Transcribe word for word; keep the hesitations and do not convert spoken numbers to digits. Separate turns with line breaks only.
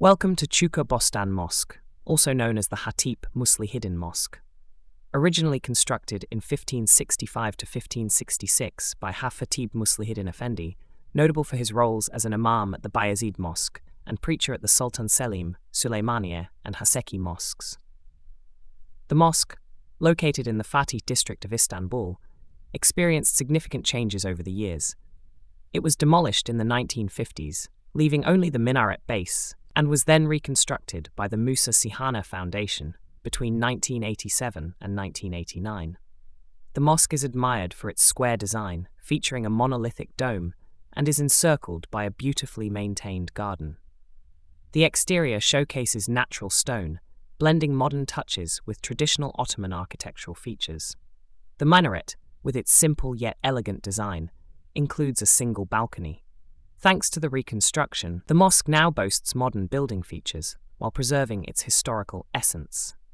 Welcome to Chuka Bostan Mosque, also known as the Hatip Muslihiddin Mosque. Originally constructed in fifteen sixty-five to fifteen sixty-six by Hatip Muslihiddin Effendi, notable for his roles as an imam at the Bayezid Mosque and preacher at the Sultan Selim, Süleymaniye, and Haseki mosques. The mosque, located in the Fatih district of Istanbul, experienced significant changes over the years. It was demolished in the nineteen fifties, leaving only the minaret base, and was then reconstructed by the Musa Sihana Foundation between nineteen eighty-seven and nineteen eighty-nine. The mosque is admired for its square design, featuring a monolithic dome, and is encircled by a beautifully maintained garden. The exterior showcases natural stone, blending modern touches with traditional Ottoman architectural features. The minaret, with its simple yet elegant design, includes a single balcony. Thanks to the reconstruction, the mosque now boasts modern building features while preserving its historical essence.